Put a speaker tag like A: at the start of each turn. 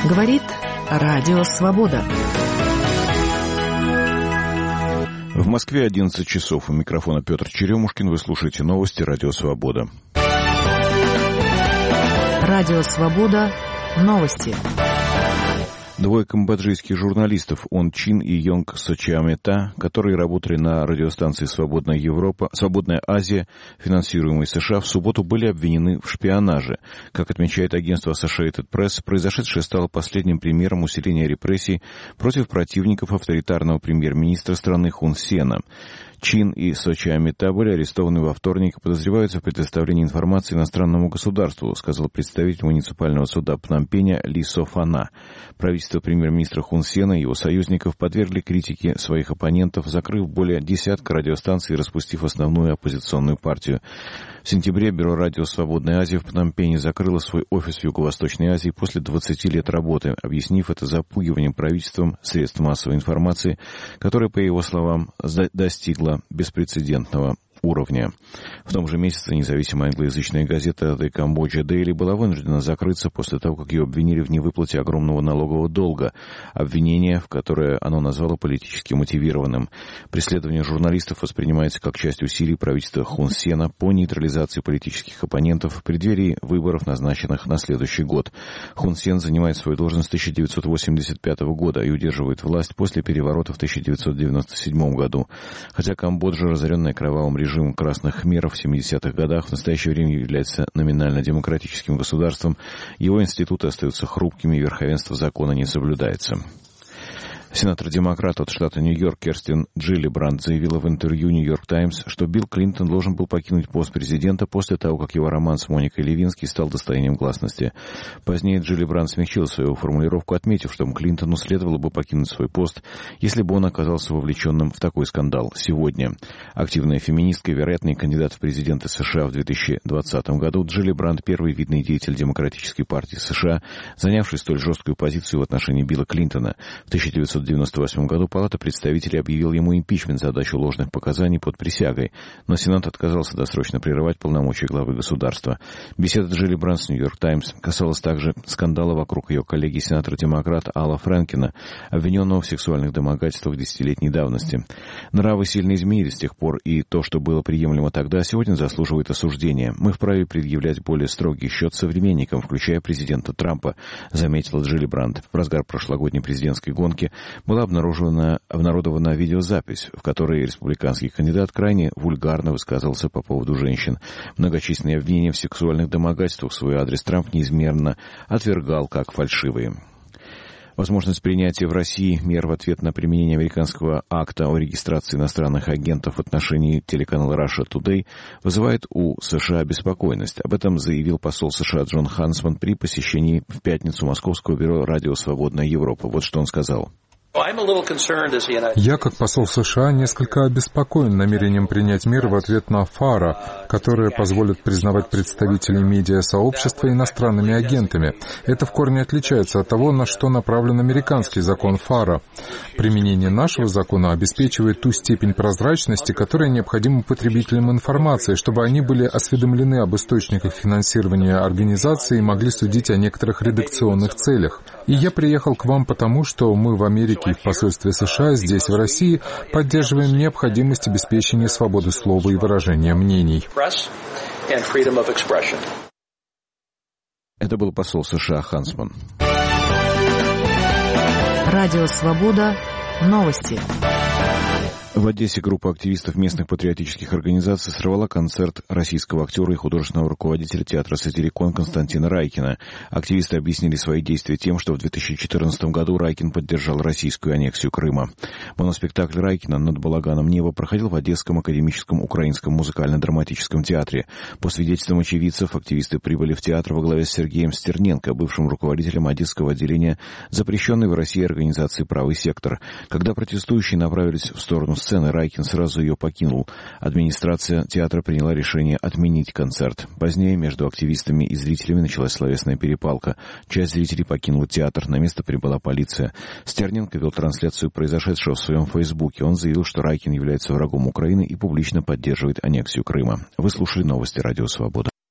A: Говорит Радио Свобода.
B: В Москве 11 часов. У микрофона Петр Черемушкин. Вы слушаете новости Радио Свобода.
A: Радио Свобода. Новости.
B: Двое камбоджийских журналистов Он Чин и Йонг Сочиамета, которые работали на радиостанции «Свободная Европа», «Свободная Азия», финансируемой США, в субботу были обвинены в шпионаже. Как отмечает агентство Associated Press, произошедшее стало последним примером усиления репрессий против противников авторитарного премьер-министра страны Хун Сена. Чин и Сочиамета были арестованы во вторник и подозреваются в предоставлении информации иностранному государству, сказал представитель муниципального суда Пномпеня Ли Софана. Правительство премьер-министра Хун Сена и его союзников подвергли критике своих оппонентов, закрыв более десятка радиостанций и распустив основную оппозиционную партию. В сентябре Бюро радио «Свободная Азия» в Пномпене закрыло свой офис в Юго-Восточной Азии после 20 лет работы, объяснив это запугиванием правительством средств массовой информации, которое, по его словам, достигло беспрецедентного уровня. В том же месяце независимая англоязычная газета The Cambodia Daily была вынуждена закрыться после того, как ее обвинили в невыплате огромного налогового долга, обвинение, в которое оно назвало политически мотивированным. Преследование журналистов воспринимается как часть усилий правительства Хун Сена по нейтрализации политических оппонентов в преддверии выборов, назначенных на следующий год. Хун Сен занимает свою должность с 1985 года и удерживает власть после переворота в 1997 году. Хотя Камбоджа, разоренная кровавым режимом красных хмеров в 70-х годах, в настоящее время является номинально демократическим государством, его институты остаются хрупкими и верховенство закона не соблюдается. Сенатор-демократ от штата Нью-Йорк Керстин Джиллибранд заявила в интервью «Нью-Йорк Таймс», что Билл Клинтон должен был покинуть пост президента после того, как его роман с Моникой Левински стал достоянием гласности. Позднее Джиллибранд смягчила свою формулировку, отметив, что Клинтону следовало бы покинуть свой пост, если бы он оказался вовлеченным в такой скандал сегодня. Активная феминистка и вероятный кандидат в президенты США в 2020 году, Джиллибранд — первый видный деятель Демократической партии США, занявший столь жесткую позицию в отношении Билла Клинтона. В 1998 году Палата представителей объявила ему импичмент за дачу ложных показаний под присягой, но Сенат отказался досрочно прерывать полномочия главы государства. Беседа Джиллибранд с «Нью-Йорк Таймс» касалась также скандала вокруг ее коллеги сенатора-демократа Алла Фрэнкена, обвиненного в сексуальных домогательствах десятилетней давности. Нравы сильно изменились с тех пор, и то, что было приемлемо тогда, сегодня заслуживает осуждения. Мы вправе предъявлять более строгий счет современникам, включая президента Трампа, заметила Джиллибранд. В разгар прошлогодней президентской гонки была обнародована видеозапись, в которой республиканский кандидат крайне вульгарно высказывался по поводу женщин. Многочисленные обвинения в сексуальных домогательствах в свой адрес Трамп неизменно отвергал как фальшивые. Возможность принятия в России мер в ответ на применение американского акта о регистрации иностранных агентов в отношении телеканала Russia Today вызывает у США беспокойность. Об этом заявил посол США Джон Хансман при посещении в пятницу Московского бюро «Радио Свободная Европа». Вот что он сказал.
C: Я, как посол США, несколько обеспокоен намерением принять меры в ответ на ФАРА, которые позволят признавать представителей медиасообщества иностранными агентами. Это в корне отличается от того, на что направлен американский закон ФАРА. Применение нашего закона обеспечивает ту степень прозрачности, которая необходима потребителям информации, чтобы они были осведомлены об источниках финансирования организации и могли судить о некоторых редакционных целях. И я приехал к вам потому, что мы в Америке и в посольстве США здесь, в России, поддерживаем необходимость обеспечения свободы слова и выражения мнений.
B: Это был посол США Хансман.
A: Радио Свобода. Новости.
B: В Одессе группа активистов местных патриотических организаций сорвала концерт российского актера и художественного руководителя театра «Сатирикон» Константина Райкина. Активисты объяснили свои действия тем, что в 2014 году Райкин поддержал российскую аннексию Крыма. Моноспектакль Райкина «Над балаганом неба» проходил в Одесском академическом украинском музыкально-драматическом театре. По свидетельствам очевидцев, активисты прибыли в театр во главе с Сергеем Стерненко, бывшим руководителем Одесского отделения запрещенной в России организации «Правый сектор». Когда протестующие направились в сторону сцены, Райкин сразу ее покинул. Администрация театра приняла решение отменить концерт. Позднее между активистами и зрителями началась словесная перепалка. Часть зрителей покинула театр, на место прибыла полиция. Стерненко вел трансляцию произошедшего в своем фейсбуке. Он заявил, что Райкин является врагом Украины и публично поддерживает аннексию Крыма. Вы слушали новости Радио Свобода.